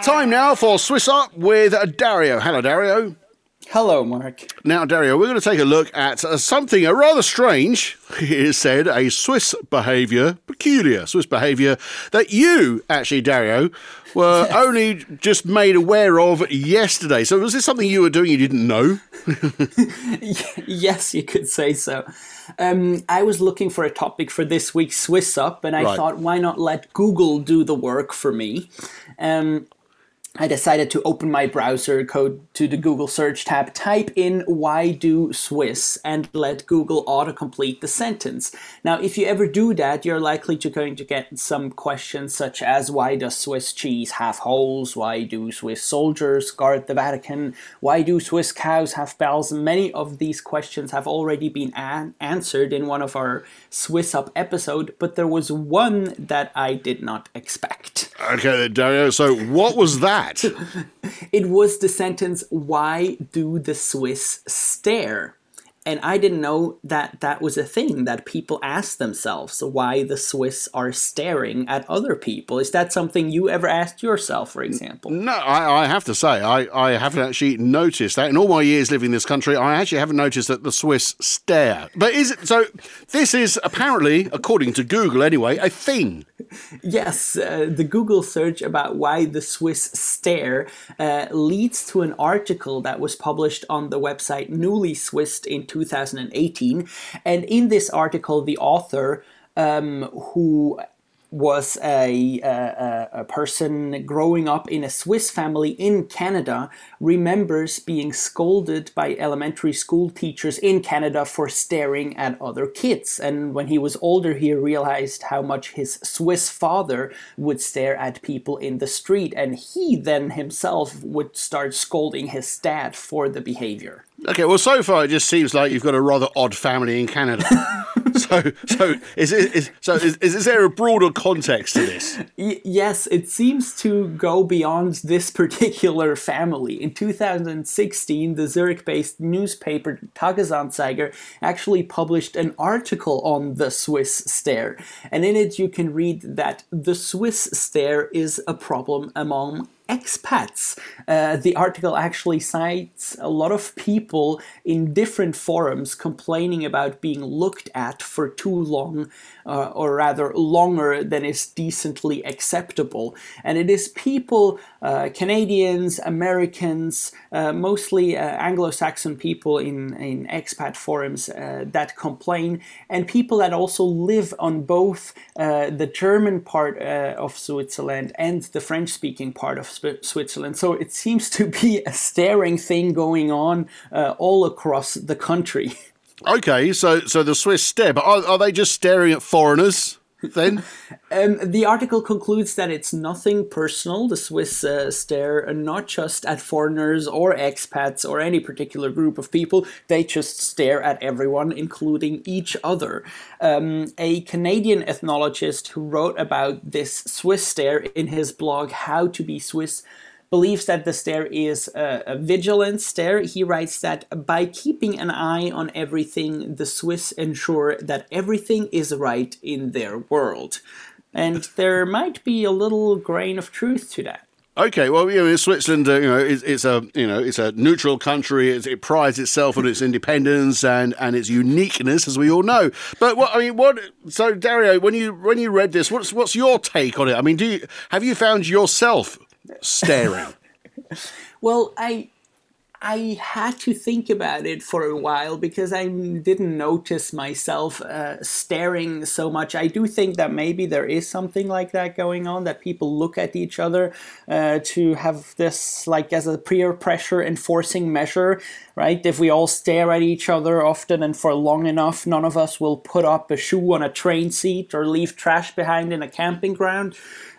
time now for Swiss Up with Dario. Hello, Dario. Hello, Mark. Now, Dario, we're going to take a look at something rather strange. It is said a Swiss behaviour, peculiar Swiss behaviour, that you, actually, Dario, were only just made aware of yesterday. So was this something you were doing you didn't know? Yes, you could say so. I was looking for a topic for this week's Swiss Up, and I thought, why not let Google do the work for me? I decided to open my browser, go to the Google search tab, type in "why do Swiss" and let Google autocomplete the sentence. Now, if you ever do that, you're likely going to get some questions such as why does Swiss cheese have holes? Why do Swiss soldiers guard the Vatican? Why do Swiss cows have bells? Many of these questions have already been answered in one of our Swiss Up episode, but there was one that I did not expect. Okay, Dario, so what was that? It was the sentence, "Why do the Swiss stare?" And I didn't know that that was a thing that people ask themselves, why the Swiss are staring at other people. Is that something you ever asked yourself, for example? No, I have to say, I haven't actually noticed that. In all my years living in this country, I actually haven't noticed that the Swiss stare. But is it so? This is apparently, according to Google anyway, a thing. Yes, the Google search about why the Swiss stare leads to an article that was published on the website Newly Swissed in 2018. And in this article, the author, who was a person growing up in a Swiss family in Canada, remembers being scolded by elementary school teachers in Canada for staring at other kids. And when he was older, he realized how much his Swiss father would stare at people in the street, and he then himself would start scolding his dad for the behavior. Okay, well, so far it just seems like you've got a rather odd family in Canada. So is there a broader context to this? Yes, it seems to go beyond this particular family. In 2016, the Zurich-based newspaper Tagesanzeiger actually published an article on the Swiss stare. And in it you can read that the Swiss stare is a problem among expats. The article actually cites a lot of people in different forums complaining about being looked at for too long, or rather longer than is decently acceptable. And it is people, Canadians, Americans, mostly Anglo-Saxon people in expat forums that complain, and people that also live on both the German part of Switzerland and the French-speaking part of Switzerland. So it seems to be a staring thing going on all across the country. Okay, so the Swiss stare, but are they just staring at foreigners then? The article concludes that it's nothing personal. The Swiss stare not just at foreigners or expats or any particular group of people. They just stare at everyone, including each other. A Canadian ethnologist who wrote about this Swiss stare in his blog, How to Be Swiss, believes that the stare is a vigilant stare. He writes that by keeping an eye on everything, the Swiss ensure that everything is right in their world. And there might be a little grain of truth to that. Okay, well, Switzerland, it's a neutral country. It prides itself on its independence and its uniqueness, as we all know. But So, Dario, when you read this, what's your take on it? I mean, have you found yourself staring? Well, I had to think about it for a while because I didn't notice myself staring so much. I do think that maybe there is something like that going on, that people look at each other to have this like as a peer pressure enforcing measure, right? If we all stare at each other often and for long enough, none of us will put up a shoe on a train seat or leave trash behind in a camping ground.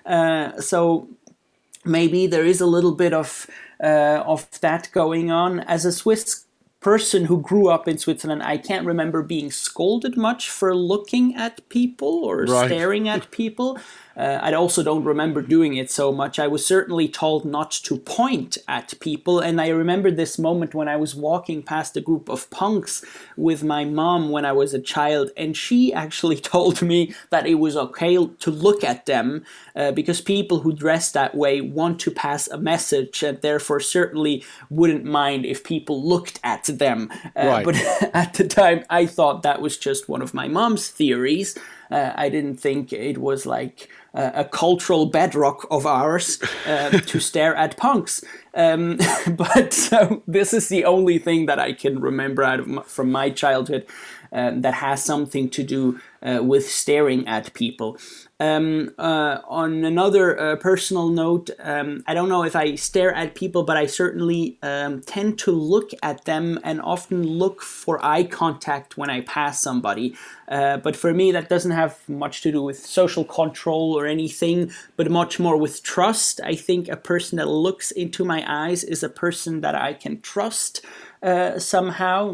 So maybe there is a little bit of that going on. As a Swiss person who grew up in Switzerland, I can't remember being scolded much for looking at people or staring at people. I also don't remember doing it so much. I was certainly told not to point at people, and I remember this moment when I was walking past a group of punks with my mom when I was a child, and she actually told me that it was okay to look at them because people who dress that way want to pass a message, and therefore certainly wouldn't mind if people looked at them. Right. But at the time, I thought that was just one of my mom's theories. I didn't think it was like a cultural bedrock of ours to stare at punks. But so this is the only thing that I can remember from my childhood that has something to do with staring at people. On another personal note, I don't know if I stare at people, but I certainly tend to look at them and often look for eye contact when I pass somebody. But for me, that doesn't have much to do with social control or anything, but much more with trust. I think a person that looks into my eyes is a person that I can trust somehow.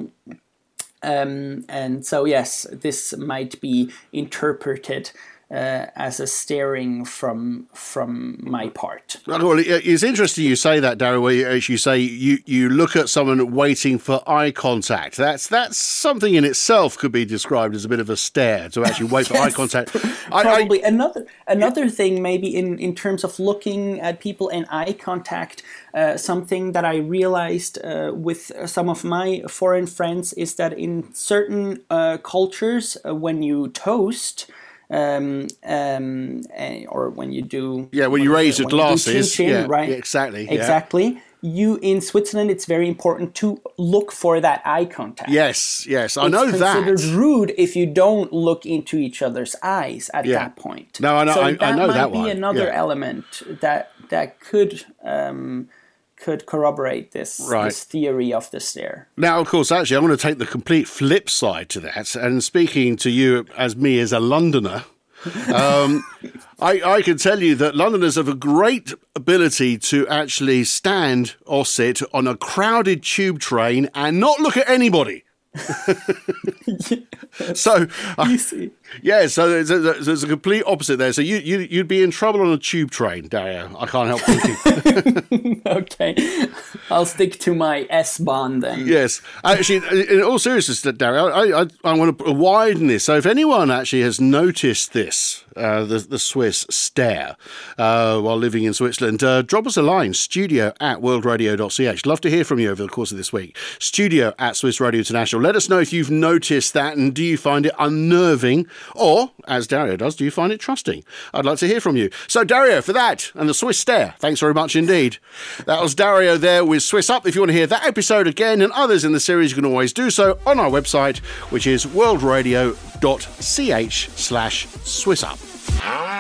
And so, yes, this might be interpreted as a staring from my part. Well, it's interesting you say that, Darren, where as you say you look at someone waiting for eye contact. That's something in itself could be described as a bit of a stare, to actually wait for eye contact. Probably another thing maybe in terms of looking at people and eye contact, something that I realized with some of my foreign friends is that in certain cultures, when you toast, or when you do, when you raise your glasses, chin-chin, right? Exactly. You in Switzerland, it's very important to look for that eye contact. Yes, I know that. It's considered rude if you don't look into each other's eyes at that point. No, I know. So I know that might be another element that could corroborate this theory of the stare. Now, of course, actually, I'm going to take the complete flip side to that. And speaking to you as a Londoner, I can tell you that Londoners have a great ability to actually stand or sit on a crowded tube train and not look at anybody. So so there's a complete opposite there. So you'd be in trouble on a tube train, Dario. I can't help thinking. Okay, I'll stick to my S-Bahn then. Yes, actually, in all seriousness, Dario, I want to widen this. So if anyone actually has noticed this, the Swiss stare while living in Switzerland, drop us a line, studio@worldradio.ch. Love to hear from you over the course of this week. Studio@Swiss Radio International. Let us know if you've noticed that, and do you find it unnerving, or, as Dario does, do you find it trusting? I'd like to hear from you. So, Dario, for that and the Swiss stare, thanks very much indeed. That was Dario there with Swiss Up. If you want to hear that episode again and others in the series, you can always do so on our website, which is worldradio.ch/SwissUp.